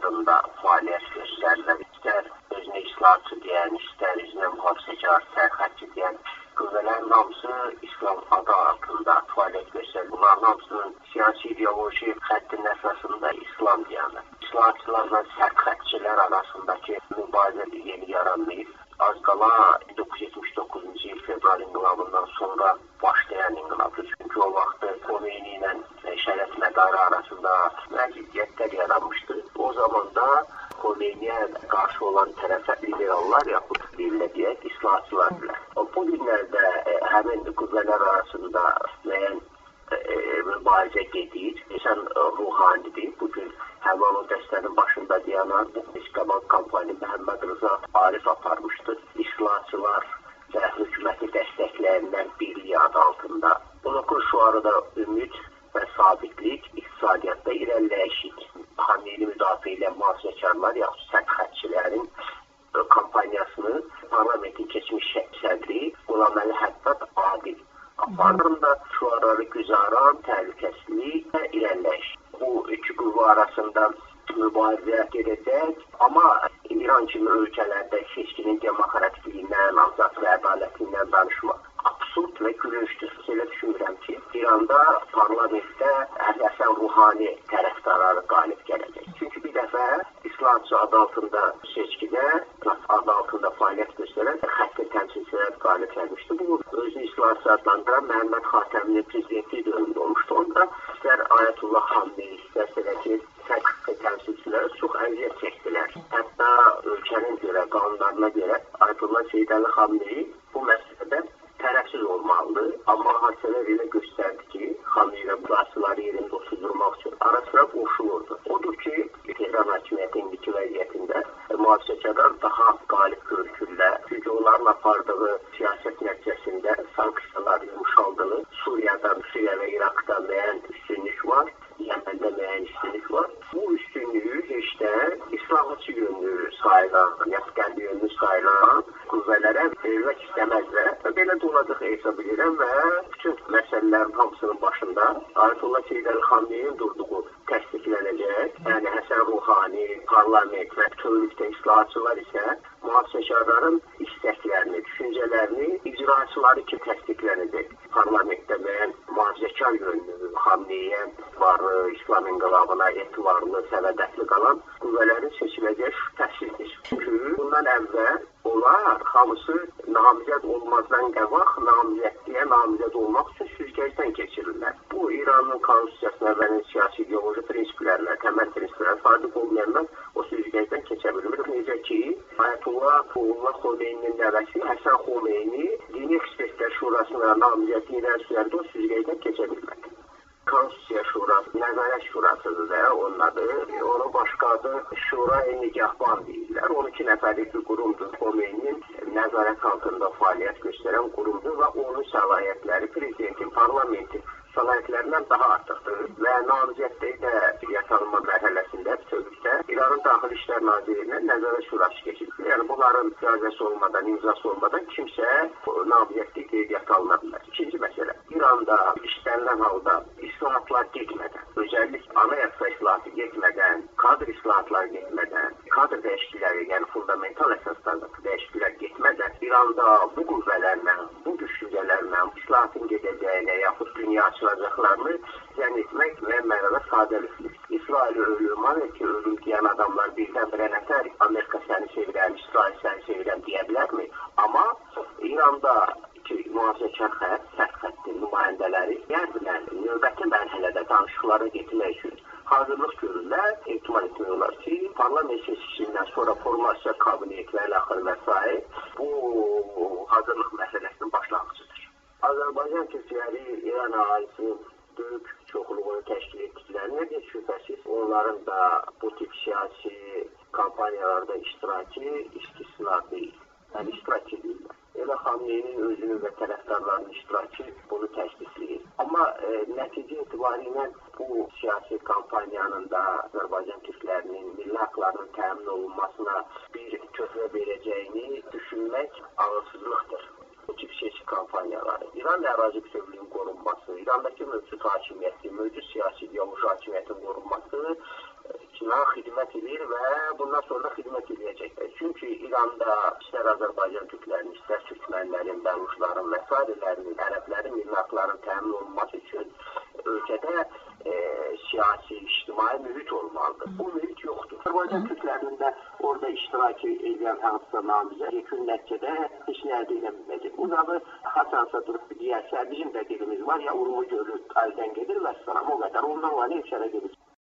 adında fəaliyyət göstərirlər. İstər özünü islahatçı deyən, istər özünə mühafizəkar, sərhədçi deyən qüvvələrin hamısı İslam adı altında fəaliyyət göstərir. Bunların hamısının siyasi ideoloji xəttin əsasında İslam deyənir. İslahatçılarla sərhədçilər arasındakı mübarizə yeni yaranmayıb. Az qala 1979-cu il fevral inqilabından sonra başlayan inqilabdır. Çünki o vaxtı Xomeyni ilə Şərəf Mədarı arasında vəziyyətlər yaranmışdı. O zaman da Xomeyniyə qarşı olan tərəfə liberallar yaxud birlə deyək, islahatçılar bilər. Bu günlərdə həmin qüvvələr arasında müəyyən mübarizə gedir. Sən ruhanidir. Bugün həmin o dəstənin başında dayanan İstiqlal kampaniya Məhəmməd Rıza Arif aparmışdır. İslahatçılar və hökuməti dəstəklərindən birliyi adı altında. Bunun şüarı da ümid və sabitlik, iqtisadiyyatda irəliləyişik, Xameyni müdafiə ilə mühafizəkarlar yaxud sərhədçilərin kampaniyasını parlamentin keçmiş sədri Qulaməli Həddad Adil aparında şüarları güzaran, təhlükəsizlik və irəliləyiş. Bu iki qüvvə arasında mübarizə gedəcək, amma İran kimi ölkələrdə seçkinin demokratikliyindən, azad və ədalətliyindən danışmaq absurd və gülüncdür. Elə düşünürəm ki, İranda parlamentdə Həsən Ruhani tərəfdarları qalib gələcək. Çünki bir dəfə İslahatçı adı altında seçkidə, adı altında fəaliyyət göstərən xətti təmsilçilər qalib gəlmişdi. Bu, özünü İslahatçı adlandıran Məhəmməd Xatəminin prezidentliyi dövründə olmuşdu. Onda istər Ayətullah Xamneyi, istərsə ki, xətti təmsilçilər çox əziyyət çəkdilər. Hətta ölkənin görə, qanunlarına görə Ayətullah Seyyid Əli Xamneyi bu məsələdə tərəfsiz olmalıdır. Amma hadisələr elə göstərdi ki, Xamneyi və müqayisələri yerində oturdurmaq üçün ara-sıra qoşulurdu. Odur ki, Tehran hakimiyyəti indiki vəziyyətində mühafizəkarlar daha qalib görükürlər. Çünki onların apardığı siyasət nəticəsində sanksiyalar yumuşaldılır. Suriya və İraqda müəyyən üstünlük var, Yəməndə müəyyən üstünlük var. Bu üstünlüyü heç də İslahatçı yönlü sayılan, qəlbi yönlü sayılan qüvvələrə verilmək istəməzlər. Belə də olacaq hesab edirəm və bütün məsələlərin hamısının başında Ayətullah Seyyid Əli Xamneyinin durduğu təsdiqlənəcək. Yəni Həsən Ruhani, parlament və bütövlükdə islahatçılar isə mühafizəkarların istəklərini, düşüncələrini icraçıları ki təsdiqlənəcək. Parlamentdə müəyyən mühafizəkar yönlü, Xamneyiyə varlı, İslam inqilabına etibarlı, səvədətli qalan qüvvələrin seçiləcək şübhəsizdir. Çünki bundan əvvəl onlar hamısı namizəd olmazdan qabaq namizəd olmaq üçün süzgəcdən keçirirlər. Bu, İranın konstitusiyasına və siyasi ideoloji prinsiplərinə, təməl prinsiplərə sadiq olmayanlar o süzgəcdən keçə bilmir. Necə ki, Ayətullah Xomeyni'nin nəvəsi Həsən Xomeyni Dini Ekspertlər Şurasına namizədliyi rəsmilərdə o süzgəcdən keçə bilmədi. Konstitusiya Şurası, Nəzarət Şurasıdır da onun adı. Onun başqa adı Şura-i Nigahban deyirlər. 12 nəfərlik bir qurumdur. Xomeyni'nin nəzarət altında fəaliyyət göstərən qurumdur və onun səlahiyyətləri prezidentin, parlamentin səlahiyyətlərindən daha artıqdır. Və namizədliyi də yasalma mərhələsində bütövlükdə İranın Daxili İşlər Nazirliyinin Nəzarət Şurası keçirilir. Yəni bunların icazəsi olmadan, imzası olmadan kimsə namizədliyi qeydiyyata alına bilər. İkinci məsələ, İranda istənilən halda islahatlar getmədən, özəlliklə anayasa islahatı getmədən, kadr islahatları getmədən, kadr dəyişiklikləri, yəni fundamental əsaslardakı dəyişikliklər getmədən İranda bu qüvvələrlə, bu düşüncələrlə islahatın gedəcəyinə yaxud dünya açılacaqlarını zənn etmək və mənada sadəlikdir. İsrail ölümanı ki, ölüm deyən adamlar birdən-birə nətər Amerika səni sevirəm, İsrail səni sevirəm deyə bilərmi? Amma İranda mühafizəkar xətt, sərt xəttin nümayəndələri gəldilər, növbəti mərhələdə danışıqlara getmək üçün hazırlıq görürlər, ehtimal etmiyorlar ki, parlament seçkisindən sonra formasiya kabineti və əlaxır və s. bu hazırlıq məsələsinin başlanğıcıdır. Azərbaycan Türkləri İran əhalisinin böyük çoxluğunu təşkil etdiklərinə heç şübhəsiz onların da bu tip siyasi kampaniyalarda iştirakı istisna deyil. Yəni iştirak edirlər. Elə Xamneyinin özünün və tərəfdarlarının iştirakı bunu təşkil. Amma nəticə etibarilə bu siyasi kampaniyanın da Azərbaycan Türklərinin milli haqlarının təmin olunmasına bir töhfə verəcəyini düşünmək ağılsızlıqdır. Bu tip seçki kampaniyaları, İran ərazi bütövlüyünün qorunması, İrandakı mövcud hakimiyyəti, mövcud siyasi ideoloji hakimiyyətin qorunması üçün xalqına xidmət edir və bundan sonra xidmət edəcək. Çünki İranda istər Azərbaycan türklərinin, istər türkmənlərin, bəluşların və sairələrinin, ərəblərin, millətlərin təmin olunması üçün ölkədə siyasi, ictimai mühit olmalıdır. Bu mühit yoxdur. Azərbaycan türklərinin də orada iştirak edən hansısa namizə yekun nəticədə heç nə əldə edə bilməyəcək. Bu da haçansa durub deyərsə, bizim də dilimiz var ya, Urmu gölü əldən gedir və o qədər. Ondan var, Nevşəhərə gedib